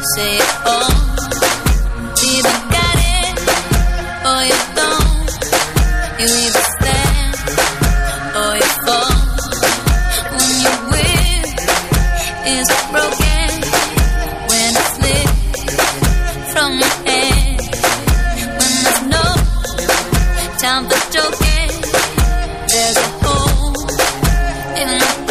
say it all. Either got it or you don't. You either stand or you fall. When you win, is it broken? When it slips from your hand. When there's no time for joking, there's a hole in my hand.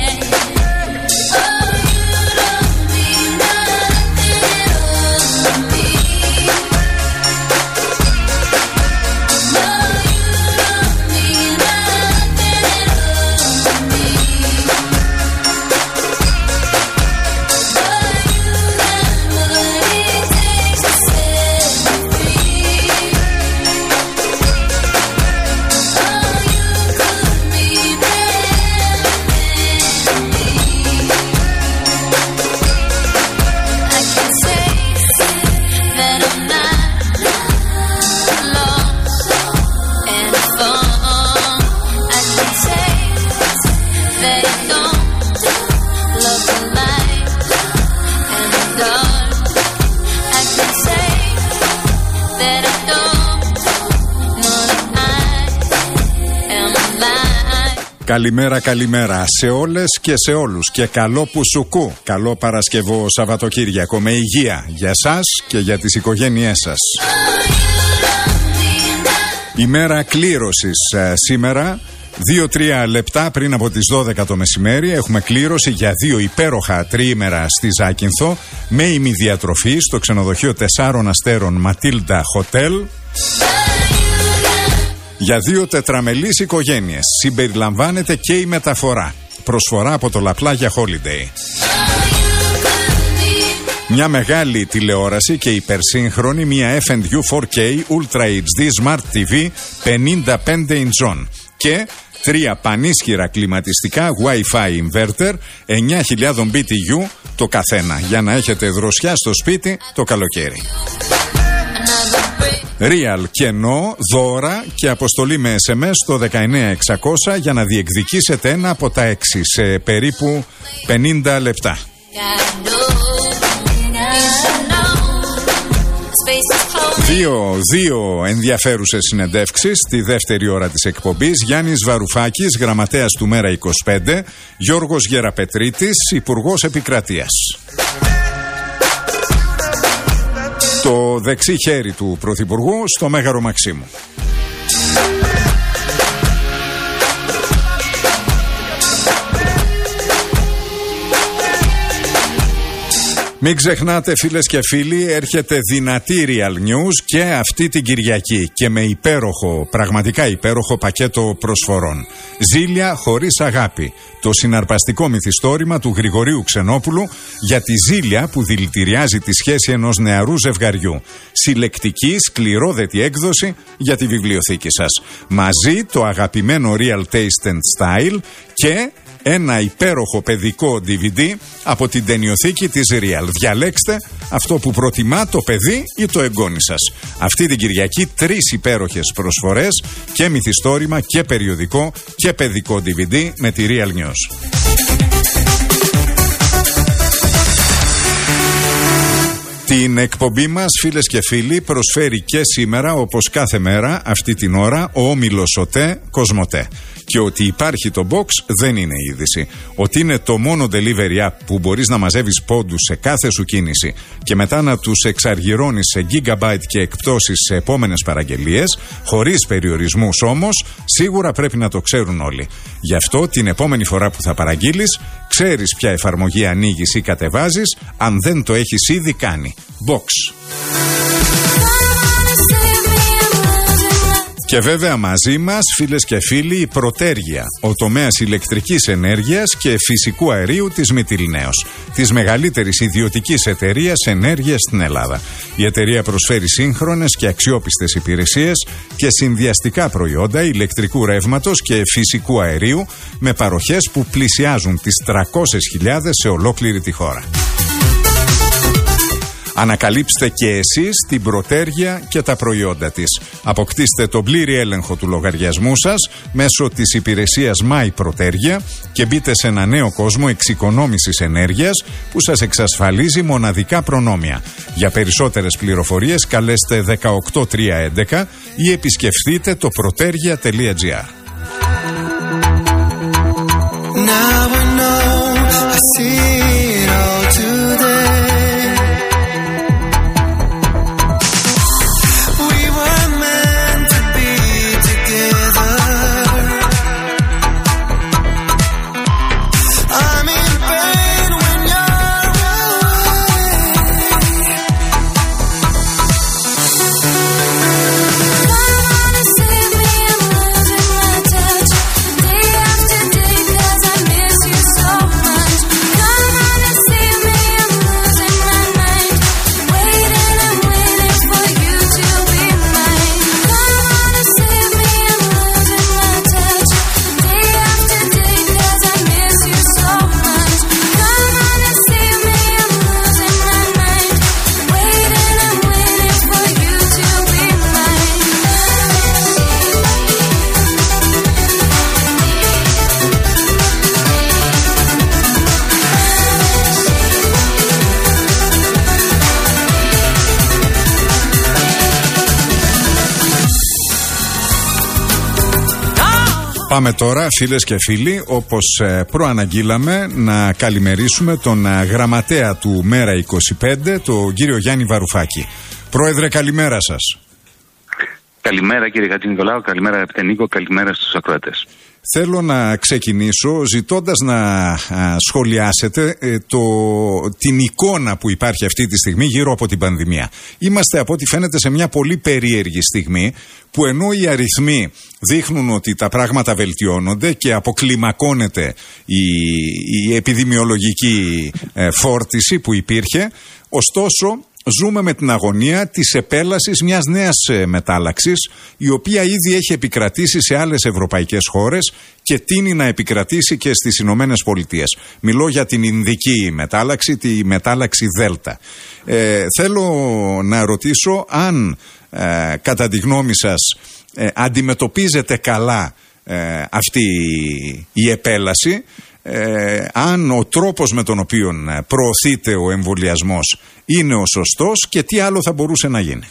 Καλημέρα, καλημέρα σε όλες και σε όλους και καλό Πουσουκού, καλό Παρασκευό Σαββατοκύριακο με υγεία για σας και για τις οικογένειές σας. Ημέρα κλήρωσης σήμερα, 2-3 λεπτά πριν από τις 12 το μεσημέρι έχουμε κλήρωση για 2 υπέροχα τριήμερα στη Ζάκυνθο με ημιδιατροφή στο ξενοδοχείο 4 αστέρων Ματίλντα Hotel. Για 2 τετραμελείς οικογένειες συμπεριλαμβάνεται και η μεταφορά. Προσφορά από το Λαπλάγια Holiday. Μια μεγάλη τηλεόραση και υπερσύγχρονη, μια F&U 4K Ultra HD Smart TV 55 inch και 3 πανίσχυρα κλιματιστικά Wi-Fi inverter 9.000 BTU το καθένα για να έχετε δροσιά στο σπίτι το καλοκαίρι. Real κενό, δώρα και αποστολή με SMS στο 19600 για να διεκδικήσετε ένα από τα 6 σε περίπου 50 λεπτά. Δύο ενδιαφέρουσες συνεντεύξεις στη δεύτερη ώρα της εκπομπής. Γιάννης Βαρουφάκης, γραμματέας του Μέρα 25, Γιώργος Γεραπετρίτης, Υπουργός Επικρατείας. Το δεξί χέρι του Πρωθυπουργού στο Μέγαρο Μαξίμου. Μην ξεχνάτε φίλες και φίλοι, έρχεται δυνατή Real News και αυτή την Κυριακή και με υπέροχο, πραγματικά υπέροχο πακέτο προσφορών. Ζήλια χωρίς αγάπη. Το συναρπαστικό μυθιστόρημα του Γρηγορίου Ξενόπουλου για τη ζήλια που δηλητηριάζει τη σχέση ενός νεαρού ζευγαριού. Συλλεκτική, σκληρόδετη έκδοση για τη βιβλιοθήκη σας. Μαζί το αγαπημένο Real Taste and Style και ένα υπέροχο παιδικό DVD από την ταινιοθήκη της Real. Διαλέξτε αυτό που προτιμά το παιδί ή το εγγόνι σας. Αυτή την Κυριακή 3 υπέροχες προσφορές και μυθιστόρημα και περιοδικό και παιδικό DVD με τη Real News. Την εκπομπή μας, φίλες και φίλοι, προσφέρει και σήμερα, όπως κάθε μέρα, αυτή την ώρα, ο όμιλος ΟΤΕ Κοσμοτέ. Και ότι υπάρχει το box δεν είναι είδηση. Ότι είναι το μόνο delivery app που μπορείς να μαζεύεις πόντους σε κάθε σου κίνηση και μετά να τους εξαργυρώνεις σε gigabyte και εκπτώσεις σε επόμενες παραγγελίες, χωρίς περιορισμούς όμως, σίγουρα πρέπει να το ξέρουν όλοι. Γι' αυτό την επόμενη φορά που θα παραγγείλεις, ξέρεις ποια εφαρμογή ανοίγεις ή κατεβάζεις, αν δεν το έχεις ήδη κάνει. Box. Και βέβαια μαζί μας, φίλες και φίλοι, η Πρωτέργεια, ο τομέας ηλεκτρικής ενέργειας και φυσικού αερίου της Μυτιληναίος, της μεγαλύτερης ιδιωτικής εταιρείας ενέργειας στην Ελλάδα. Η εταιρεία προσφέρει σύγχρονες και αξιόπιστες υπηρεσίες και συνδυαστικά προϊόντα ηλεκτρικού ρεύματος και φυσικού αερίου με παροχές που πλησιάζουν τις 300.000 σε ολόκληρη τη χώρα. Ανακαλύψτε και εσείς την Πρωτέργεια και τα προϊόντα της. Αποκτήστε τον πλήρη έλεγχο του λογαριασμού σας μέσω της υπηρεσίας My Πρωτέργεια και μπείτε σε ένα νέο κόσμο εξοικονόμησης ενέργειας που σας εξασφαλίζει μοναδικά προνόμια. Για περισσότερες πληροφορίες καλέστε 18311 ή επισκεφθείτε το protergia.gr. Πάμε τώρα, φίλες και φίλοι, όπως προαναγγείλαμε, να καλημερίσουμε τον γραμματέα του Μέρα 25, τον κύριο Γιάννη Βαρουφάκη. Πρόεδρε, καλημέρα σας. Καλημέρα κύριε Χατζηνικολάου, καλημέρα αγαπητέ Νίκο, καλημέρα στους ακροατές. Θέλω να ξεκινήσω ζητώντας να σχολιάσετε την εικόνα που υπάρχει αυτή τη στιγμή γύρω από την πανδημία. Είμαστε από ό,τι φαίνεται σε μια πολύ περίεργη στιγμή που ενώ οι αριθμοί δείχνουν ότι τα πράγματα βελτιώνονται και αποκλιμακώνεται η επιδημιολογική φόρτιση που υπήρχε, ωστόσο ζούμε με την αγωνία της επέλασης μιας νέας μετάλλαξης, η οποία ήδη έχει επικρατήσει σε άλλες ευρωπαϊκές χώρες και τείνει να επικρατήσει και στις Ηνωμένες Πολιτείες. Μιλώ για την Ινδική μετάλλαξη, τη μετάλλαξη Δέλτα. Θέλω να ρωτήσω αν κατά τη γνώμη σας αντιμετωπίζετε καλά αυτή η επέλαση, αν ο τρόπος με τον οποίο προωθείται ο εμβολιασμός είναι ο σωστός και τι άλλο θα μπορούσε να γίνει.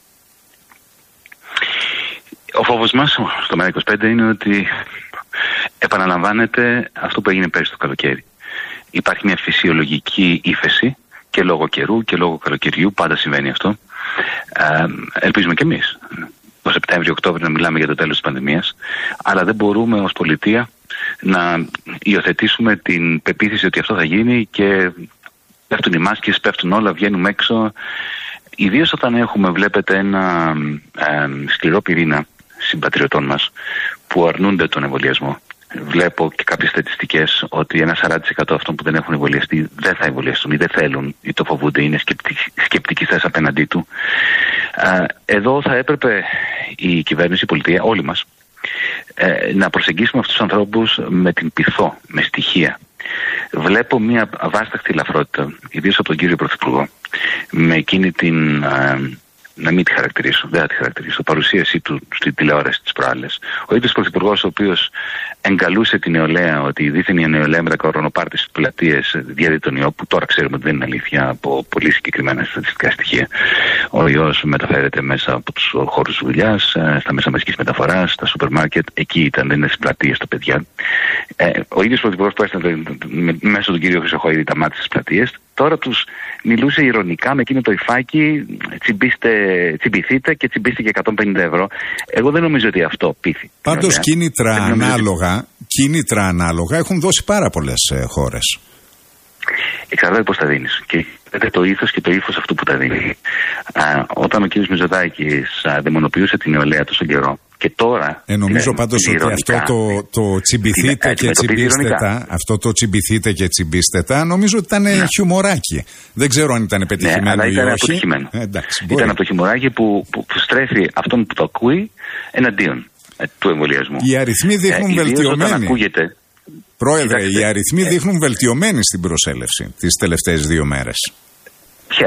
Ο φόβος μας στο Μέρα 25 είναι ότι επαναλαμβάνεται αυτό που έγινε πέρυσι το καλοκαίρι. Υπάρχει μια φυσιολογική ύφεση και λόγω καιρού και λόγω καλοκαιριού, πάντα συμβαίνει αυτό. Ελπίζουμε κι εμείς το Σεπτέμβριο-Οκτώβριο να μιλάμε για το τέλος της πανδημίας, αλλά δεν μπορούμε ως πολιτεία να υιοθετήσουμε την πεποίθηση ότι αυτό θα γίνει και πέφτουν οι μάσκες, πέφτουν όλα, βγαίνουμε έξω. Ιδίως όταν έχουμε, βλέπετε, ένα σκληρό πυρήνα συμπατριωτών μας που αρνούνται τον εμβολιασμό. Βλέπω και κάποιες στατιστικές ότι ένα 40% αυτών που δεν έχουν εμβολιαστεί δεν θα εμβολιαστούν ή δεν θέλουν ή το φοβούνται, είναι σκεπτικοί θέση απέναντί του. Εδώ θα έπρεπε η κυβέρνηση, η πολιτεία, όλοι μας, να προσεγγίσουμε αυτούς τους ανθρώπους με την πειθό, με στοιχεία. Βλέπω μια βάσταχτη ελαφρότητα, ιδίως από τον κύριο Πρωθυπουργό, με εκείνη την, να μην τη χαρακτηρίσω, δεν θα τη χαρακτηρίσω, παρουσίασή του στην τηλεόραση τις προάλλες. Ο ίδιος Πρωθυπουργός, ο οποίος εγκαλούσε την νεολαία ότι δίθεν η νεολαία με τα κορονοπάρτι στις πλατείες διαδίδει τον ιό, που τώρα ξέρουμε ότι δεν είναι αλήθεια από πολύ συγκεκριμένα στατιστικά στοιχεία. Ο ιός μεταφέρεται μέσα από τους χώρους δουλειάς, στα μέσα μαζικής μεταφοράς, στα σούπερ μάρκετ, εκεί ήταν, δεν είναι στις πλατείες τα παιδιά. Ο ίδιος Πρωθυπουργός που έστειλε μέσω του κύριου Χρυσοχοίδη τα μάτια στις πλατείες, τώρα τους μιλούσε ηρωνικά με εκείνο το υφάκι, τσιμπηθείτε και τσιμπήστε και 150 ευρώ. Εγώ δεν νομίζω ότι αυτό πείθει. Πάντως κίνητρα ανάλογα έχουν δώσει πάρα πολλές χώρες. Εξαρτάται πώς τα δίνεις. Και το ήθος και το ύφος αυτού που τα δίνει. Όταν ο κ. Μητσοτάκης δαιμονοποιούσε την νεολαία τόσο καιρό και τώρα. Νομίζω πάντως ότι αυτό το τσιμπηθείτε και τσιμπίστετα, αυτό το τσιμπηθείτε και τσιμπίστετα, νομίζω ότι ήταν χιουμοράκι. Δεν ξέρω αν ήταν πετυχημένο αλλά ή ήταν όχι. αποτυχημένο. Εντάξει, ήταν από το χιουμοράκι που στρέφει αυτόν που το ακούει εναντίον του εμβολιασμού. Οι αριθμοί δείχνουν βελτιωμένοι. Πρόεδρε, οι αριθμοί δείχνουν βελτιωμένοι στην προσέλευση τις τελευταίες 2 μέρες.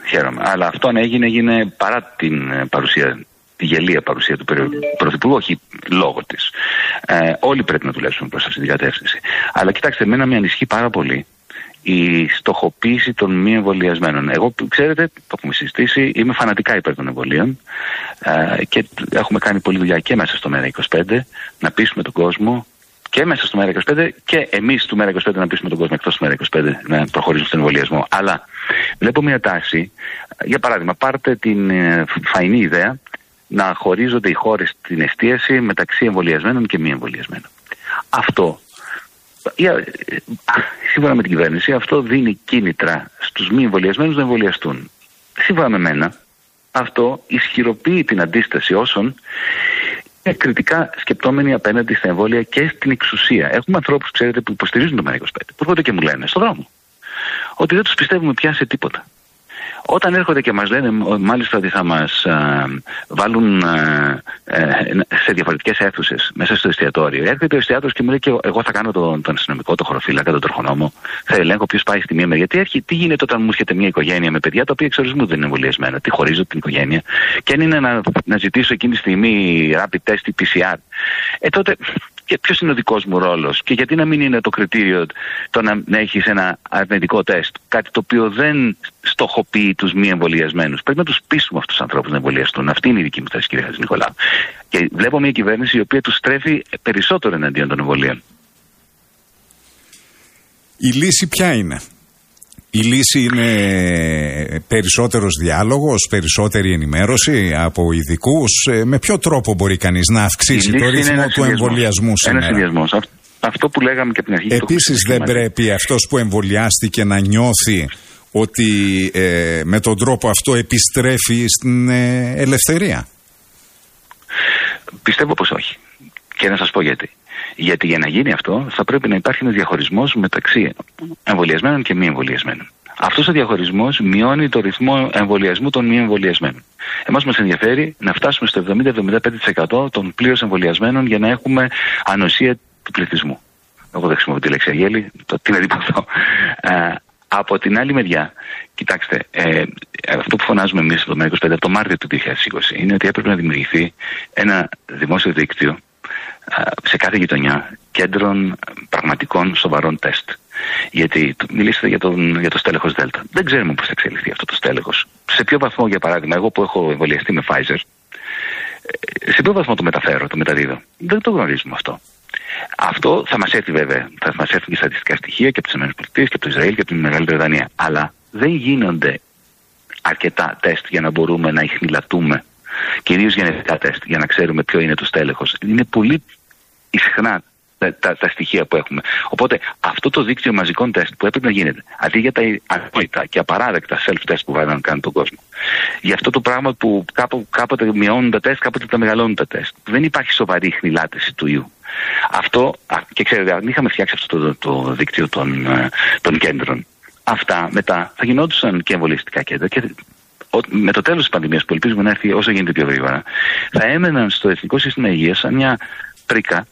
Χαίρομαι. Αλλά αυτό αν έγινε παρά την παρουσία, τη γελία παρουσία του Πρωθυπουργού, όχι λόγω της. Όλοι πρέπει να δουλέψουμε προς αυτή την κατεύθυνση. Αλλά κοιτάξτε, εμένα με ανησυχεί πάρα πολύ η στοχοποίηση των μη εμβολιασμένων. Εγώ, ξέρετε, το έχουμε συζητήσει, είμαι φανατικά υπέρ των εμβολίων και έχουμε κάνει πολλή δουλειά και μέσα στο ΜΕΡΑ25 να πείσουμε τον κόσμο, και μέσα στο ΜΕΡΑ25 και εμείς του ΜΕΡΑ25 να πείσουμε τον κόσμο εκτός του ΜΕΡΑ25 να προχωρήσουν στον εμβολιασμό. Αλλά βλέπω μια τάση, για παράδειγμα, πάρτε την φαϊνή ιδέα να χωρίζονται οι χώρες στην εστίαση μεταξύ εμβολιασμένων και μη εμβολιασμένων. Αυτό, σύμφωνα με την κυβέρνηση, αυτό δίνει κίνητρα στους μη εμβολιασμένους να εμβολιαστούν. Σύμφωνα με μένα, αυτό ισχυροποιεί την αντίσταση όσων είναι κριτικά σκεπτόμενοι απέναντι στα εμβόλια και στην εξουσία. Έχουμε ανθρώπους, ξέρετε, που υποστηρίζουν το ΜΕΡΑ25, που έρχονται και μου λένε στον δρόμο ότι δεν τους πιστεύουμε πια σε τίποτα. Όταν έρχονται και μας λένε μάλιστα ότι θα μας βάλουν σε διαφορετικές αίθουσες μέσα στο εστιατόριο, έρχεται ο εστιατόρος και μου λέει και εγώ θα κάνω τον αστυνομικό, τον χωροφύλακα, τον τροχονόμο, θα ελέγχω ποιος πάει στη μία μεριά. Τι γίνεται όταν μου έρχεται μια οικογένεια με παιδιά τα οποία εξορισμού δεν είναι εμβολιασμένα? Τι χωρίζω την οικογένεια? Και αν είναι να ζητήσω εκείνη τη στιγμή rapid test ή PCR, τότε και ποιος είναι ο δικός μου ρόλος? Και γιατί να μην είναι το κριτήριο το να έχεις ένα αρνητικό τεστ, κάτι το οποίο δεν στοχοποιεί τους μη εμβολιασμένους? Πρέπει να τους πείσουμε αυτούς τους ανθρώπους να εμβολιαστούν. Αυτή είναι η δική μου θέση, κύριε Χατζηνικολάου. Και βλέπω μια κυβέρνηση η οποία τους στρέφει περισσότερο εναντίον των εμβολίων. Η λύση ποια είναι? Η λύση είναι περισσότερος διάλογος, περισσότερη ενημέρωση από ειδικούς? Με ποιο τρόπο μπορεί κανείς να αυξήσει το ρυθμό του εμβολιασμού σήμερα? Ένας συνδυασμός. Αυτό που λέγαμε και από την αρχή. Επίσης δεν πρέπει αυτός που εμβολιάστηκε να νιώθει ότι με τον τρόπο αυτό επιστρέφει στην ελευθερία? Πιστεύω πως όχι. Και να σας πω γιατί. Γιατί για να γίνει αυτό θα πρέπει να υπάρχει ένας διαχωρισμός μεταξύ εμβολιασμένων και μη εμβολιασμένων. Αυτός ο διαχωρισμός μειώνει το ρυθμό εμβολιασμού των μη εμβολιασμένων. Εμάς μας ενδιαφέρει να φτάσουμε στο 70-75% των πλήρως εμβολιασμένων για να έχουμε ανοσία του πληθυσμού. Εγώ δεν χρησιμοποιώ τη λέξη αγέλη, τι να πω αυτό. Από την άλλη μεριά, κοιτάξτε, αυτό που φωνάζουμε εμείς στο ΜΕΡΑ25 από το Μάρτιο του 2020 είναι ότι έπρεπε να δημιουργηθεί ένα δημόσιο δίκτυο σε κάθε γειτονιά κέντρων πραγματικών σοβαρών τεστ. Γιατί μιλήσατε για το στέλεχος Δέλτα. Δεν ξέρουμε πώς θα εξελιχθεί αυτό το στέλεχος. Σε ποιο βαθμό, για παράδειγμα, εγώ που έχω εμβολιαστεί με Pfizer, σε ποιο βαθμό το μεταφέρω, το μεταδίδω? Δεν το γνωρίζουμε αυτό. Αυτό θα μας έρθει βέβαια. Θα μας έρθουν και στατιστικά στοιχεία και από τις ΗΠΑ και από το Ισραήλ και από την Μεγάλη Βρετανία. Αλλά δεν γίνονται αρκετά τεστ για να μπορούμε να ιχνηλατούμε, κυρίως γενετικά τεστ, για να ξέρουμε ποιο είναι το στέλεχος. Είναι πολύ ισχνά τα στοιχεία που έχουμε. Οπότε αυτό το δίκτυο μαζικών τεστ που έπρεπε να γίνεται, αντί για τα ανόητα και απαράδεκτα self-test που βάλουν να κάνουν τον κόσμο, για αυτό το πράγμα που κάποτε μειώνουν τα τεστ, κάποτε τα μεγαλώνουν τα τεστ, δεν υπάρχει σοβαρή χνηλάτηση του ιού. Αυτό, και ξέρετε, αν είχαμε φτιάξει αυτό το δίκτυο των κέντρων, αυτά μετά θα γινόντουσαν και εμβολιαστικά κέντρα και με το τέλος της πανδημίας, που ελπίζουμε να έρθει όσο γίνεται πιο γρήγορα, θα έμεναν στο Εθνικό Σύστημα Υγείας σαν μια πρίκα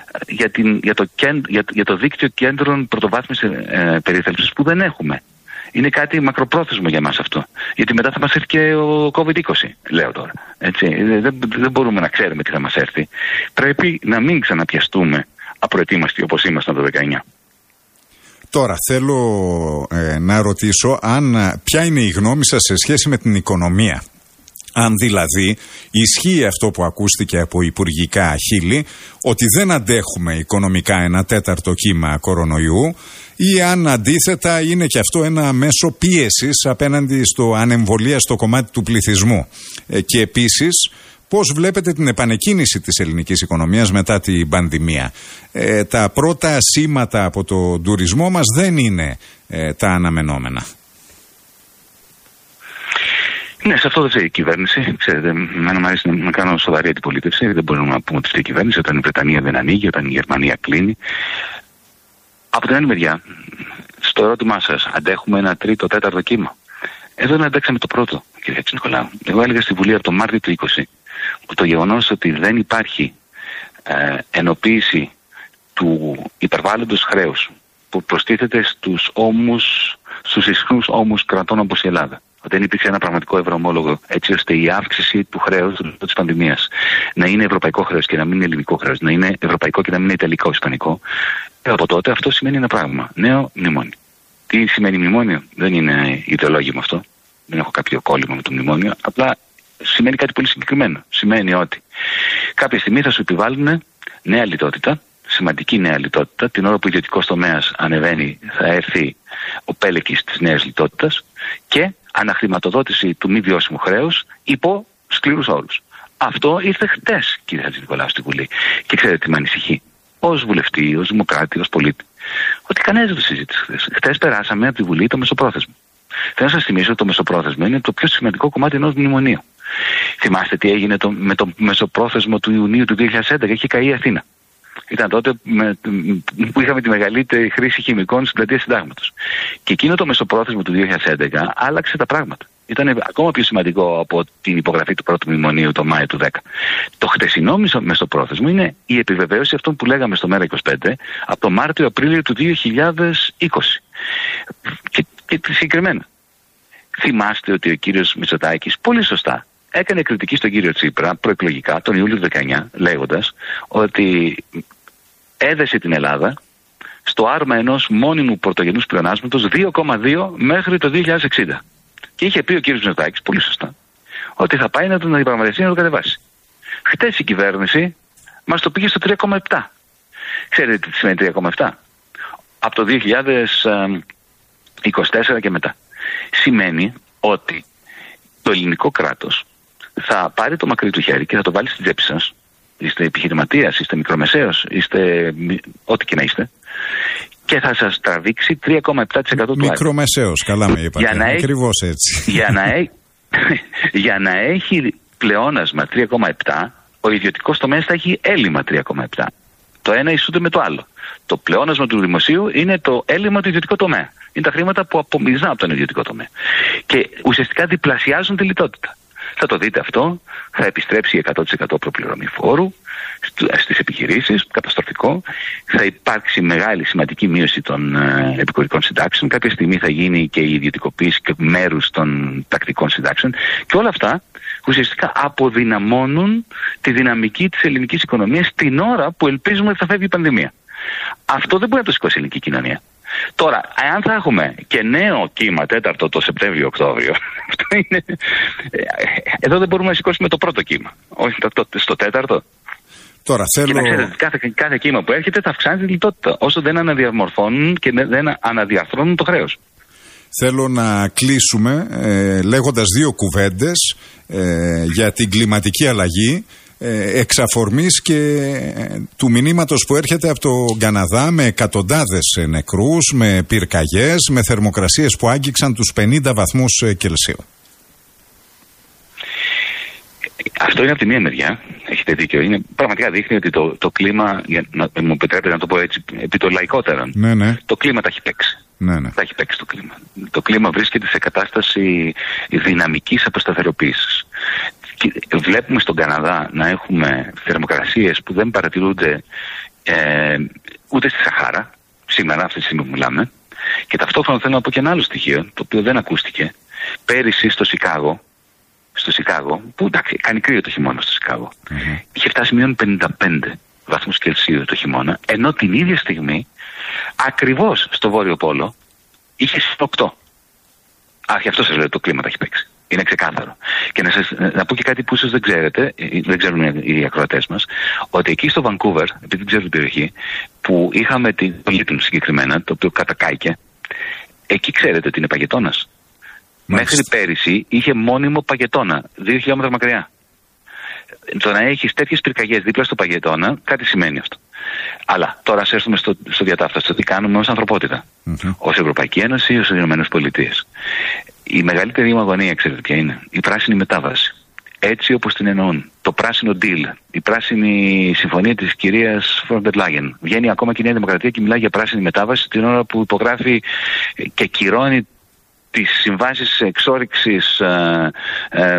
για το δίκτυο κέντρων πρωτοβάθμιας περίθαλψης που δεν έχουμε. Είναι κάτι μακροπρόθεσμο για μας αυτό. Γιατί μετά θα μας έρθει και ο COVID-20, λέω τώρα. Έτσι. Δεν μπορούμε να ξέρουμε τι θα μας έρθει. Πρέπει να μην ξαναπιαστούμε απροετοίμαστοι όπως ήμασταν το 19. Τώρα θέλω να ρωτήσω ποια είναι η γνώμη σας σε σχέση με την οικονομία. Αν δηλαδή ισχύει αυτό που ακούστηκε από υπουργικά χείλη, ότι δεν αντέχουμε οικονομικά ένα τέταρτο κύμα κορονοϊού, ή αν αντίθετα είναι και αυτό ένα μέσο πίεσης απέναντι στο ανεμβολίαστο κομμάτι του πληθυσμού. Και επίσης, πώς βλέπετε την επανεκκίνηση της ελληνικής οικονομίας μετά την πανδημία? Τα πρώτα σήματα από τον τουρισμό μας δεν είναι τα αναμενόμενα. Ναι, σε αυτό δεν ξέρει η κυβέρνηση. Ξέρετε, εμένα μου αρέσει να κάνω σοβαρή αντιπολίτευση. Δεν μπορούμε να πούμε ότι αυτή η κυβέρνηση όταν η Βρετανία δεν ανοίγει, όταν η Γερμανία κλείνει. Από την άλλη μεριά, στο ερώτημά σας, αντέχουμε ένα τρίτο, τέταρτο κύμα? Εδώ δεν αντέξαμε το πρώτο, κύριε Χατζηνικολάου. Εγώ έλεγα στη Βουλή από το Μάρτιο του 20 ότι το γεγονός ότι δεν υπάρχει ενοποίηση του υπερβάλλοντος χρέους που προστίθεται στους ισχνούς ώμους κρατών όπως η Ελλάδα, δεν υπήρξε ένα πραγματικό ευρωομόλογο, έτσι ώστε η αύξηση του χρέους της πανδημίας να είναι ευρωπαϊκό χρέος και να μην είναι ελληνικό χρέος, να είναι ευρωπαϊκό και να μην είναι ιταλικό, ισπανικό, από τότε αυτό σημαίνει ένα πράγμα. Νέο μνημόνιο. Τι σημαίνει μνημόνιο? Δεν είναι ιδεολόγημα αυτό. Δεν έχω κάποιο κόλλημα με το μνημόνιο. Απλά σημαίνει κάτι πολύ συγκεκριμένο. Σημαίνει ότι κάποια στιγμή θα σου επιβάλλουν νέα λιτότητα, σημαντική νέα λιτότητα. Την ώρα που ο ιδιωτικός τομέας ανεβαίνει, θα έρθει ο πέλεκης της νέας λιτότητας και αναχρηματοδότηση του μη βιώσιμου χρέους υπό σκληρούς όρους. Αυτό ήρθε χτες, κύριε Χατζηνικολάου, στη Βουλή. Και ξέρετε τι με ανησυχεί? Ως βουλευτή, ως δημοκράτη, ως πολίτη, ότι κανένας δεν το συζήτησε χθες. Χθες περάσαμε από τη Βουλή το μεσοπρόθεσμο. Θέλω να σας θυμίσω ότι το μεσοπρόθεσμο είναι το πιο σημαντικό κομμάτι ενός μνημονίου. Θυμάστε τι έγινε με το μεσοπρόθεσμο του Ιουνίου του 2011? Είχε καεί η Αθήνα. Ήταν τότε που είχαμε τη μεγαλύτερη χρήση χημικών στην πλατεία Συντάγματος. Και εκείνο το μεσοπρόθεσμο του 2011 άλλαξε τα πράγματα. Ήταν ακόμα πιο σημαντικό από την υπογραφή του πρώτου μνημονίου το Μάιο του 2010. Το χτεσινό μεσοπρόθεσμο είναι η επιβεβαίωση αυτών που λέγαμε στο ΜέΡΑ25 από το Μάρτιο-Απρίλιο του 2020. Και συγκεκριμένα. Θυμάστε ότι ο κύριος Μητσοτάκης πολύ σωστά έκανε κριτική στον κύριο Τσίπρα προεκλογικά τον Ιούλιο του 19, λέγοντας ότι έδεσε την Ελλάδα στο άρμα ενός μόνιμου πρωτογενούς πλεονάσματος 2,2 μέχρι το 2060. Και είχε πει ο κύριος Μητσοτάκης πολύ σωστά ότι θα πάει να τον διαπραγματευτεί, να τον κατεβάσει. Χτες η κυβέρνηση μας το πήγε στο 3,7. Ξέρετε τι σημαίνει 3,7? Από το 2024 και μετά. Σημαίνει ότι το ελληνικό κράτος θα πάρει το μακρύ του χέρι και θα το βάλει στην τσέπη σας. Είστε επιχειρηματίας, είστε μικρομεσαίος, είστε ό,τι και να είστε, και θα σας τραβήξει 3,7% του ΑΕΠ. Μικρομεσαίος, καλά με είπατε. Ακριβώς έτσι. Για να έχει πλεόνασμα 3,7, ο ιδιωτικός τομέας θα έχει έλλειμμα 3,7. Το ένα ισούται με το άλλο. Το πλεόνασμα του δημοσίου είναι το έλλειμμα του ιδιωτικού τομέα. Είναι τα χρήματα που απομυζά από τον ιδιωτικό τομέα. Και ουσιαστικά διπλασιάζουν τη λιτότητα. Θα το δείτε αυτό, θα επιστρέψει 100% προπληρωμή φόρου στις επιχειρήσεις, καταστροφικό. Θα υπάρξει μεγάλη σημαντική μείωση των επικουρικών συντάξεων. Κάποια στιγμή θα γίνει και η ιδιωτικοποίηση και μέρους των τακτικών συντάξεων. Και όλα αυτά ουσιαστικά αποδυναμώνουν τη δυναμική της ελληνικής οικονομίας την ώρα που ελπίζουμε ότι θα φεύγει η πανδημία. Αυτό δεν μπορεί να το σηκώσει η ελληνική κοινωνία. Τώρα, αν θα έχουμε και νέο κύμα τέταρτο το Σεπτέμβριο-Οκτώβριο, εδώ δεν μπορούμε να σηκώσουμε το πρώτο κύμα, όχι στο τέταρτο. Τώρα θέλω... Και να ξέρετε, κάθε κύμα που έρχεται θα αυξάνει τη λιτότητα, όσο δεν αναδιαμορφώνουν και δεν αναδιαρθρώνουν το χρέος. Θέλω να κλείσουμε λέγοντας δύο κουβέντες για την κλιματική αλλαγή, εξ αφορμής και του μηνύματος που έρχεται από τον Καναδά με εκατοντάδες νεκρούς, με πυρκαγιές, με θερμοκρασίες που άγγιξαν τους 50 βαθμούς Κελσίου. Αυτό είναι από τη μία μεριά, έχετε δίκιο. Είναι, πραγματικά δείχνει ότι το κλίμα, μου επιτρέπετε να το πω έτσι, επί το λαϊκότερα, ναι. Το κλίμα τα έχει παίξει. Ναι. Τα έχει παίξει το κλίμα. Το κλίμα βρίσκεται σε κατάσταση δυναμικής αποσταθεροποίησης. Βλέπουμε στον Καναδά να έχουμε θερμοκρασίες που δεν παρατηρούνται ούτε στη Σαχάρα, σήμερα αυτή τη στιγμή που μιλάμε. Και ταυτόχρονα θέλω να πω και ένα άλλο στοιχείο, το οποίο δεν ακούστηκε. Πέρυσι στο Σικάγο, που εντάξει, κάνει κρύο το χειμώνα στο Σικάγο, είχε φτάσει μείον 55 βαθμούς Κελσίου το χειμώνα, ενώ την ίδια στιγμή, ακριβώς στο Βόρειο Πόλο, είχε 8. Γι' αυτό σας λέω το κλίμα τα έχει παίξει. Είναι ξεκάθαρο. Και να πω και κάτι που ίσως δεν ξέρετε, δεν ξέρουν οι ακροατές μας, ότι εκεί στο Βανκούβερ, επειδή δεν ξέρω την περιοχή, που είχαμε την Λίτουν συγκεκριμένα, το οποίο κατακάηκε, εκεί ξέρετε ότι είναι παγετώνας. Μέχρι πέρυσι είχε μόνιμο παγετώνα, 2 χιλιόμετρα μακριά. Το να έχεις τέτοιες πυρκαγιές δίπλα στο παγετώνα, κάτι σημαίνει αυτό. Αλλά τώρα ας έρθουμε στο διατάφταστο, τι κάνουμε ως ανθρωπότητα, ως Ευρωπαϊκή Ένωση, ως Ηνωμένες Πολιτείες. Η μεγαλύτερη μου αγωνία, ξέρετε ποια είναι? Η πράσινη μετάβαση. Έτσι όπως την εννοούν. Το πράσινο deal. Η πράσινη συμφωνία της κυρίας Φόντερ Λάγεν. Βγαίνει ακόμα και η Νέα Δημοκρατία και μιλάει για πράσινη μετάβαση την ώρα που υπογράφει και κυρώνει τις συμβάσεις εξόρυξης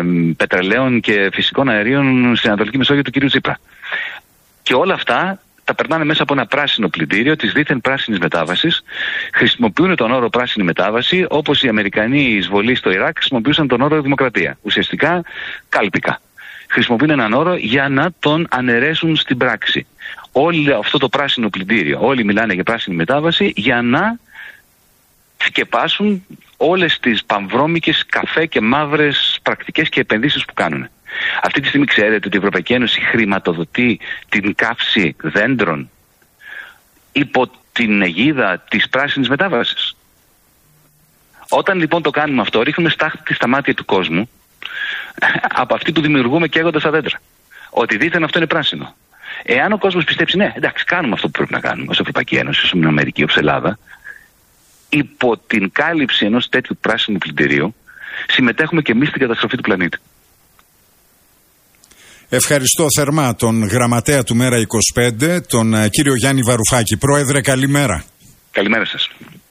πετρελαίων και φυσικών αερίων στην Ανατολική Μεσόγειο του κυρίου Τσίπρα. Και όλα αυτά τα περνάνε μέσα από ένα πράσινο πλυντήριο της δίθεν πράσινης μετάβασης. Χρησιμοποιούν τον όρο πράσινη μετάβαση όπως οι Αμερικανοί εισβολή στο Ιράκ χρησιμοποιούσαν τον όρο δημοκρατία. Ουσιαστικά κάλπικα. Χρησιμοποιούν έναν όρο για να τον αναιρέσουν στην πράξη. Όλο αυτό το πράσινο πλυντήριο, όλοι μιλάνε για πράσινη μετάβαση για να σκεπάσουν όλες τις πανβρώμικες καφέ και μαύρες πρακτικές και επενδύσεις που κάνουν. Αυτή τη στιγμή ξέρετε ότι η Ευρωπαϊκή Ένωση χρηματοδοτεί την καύση δέντρων υπό την αιγίδα της πράσινης μετάβασης. Όταν λοιπόν το κάνουμε αυτό, ρίχνουμε στάχτη στα μάτια του κόσμου από αυτή που δημιουργούμε καίγοντας τα δέντρα. Ότι δίθεν αυτό είναι πράσινο. Εάν ο κόσμος πιστέψει, ναι, εντάξει, κάνουμε αυτό που πρέπει να κάνουμε ως Ευρωπαϊκή Ένωση, ως Αμερική, ως Ελλάδα, υπό την κάλυψη ενός τέτοιου πράσινου πλυντηρίου, συμμετέχουμε και εμείς στην καταστροφή του πλανήτη. Ευχαριστώ θερμά τον γραμματέα του Μέρα 25, τον κύριο Γιάννη Βαρουφάκη. Πρόεδρε, καλημέρα. Καλημέρα σας.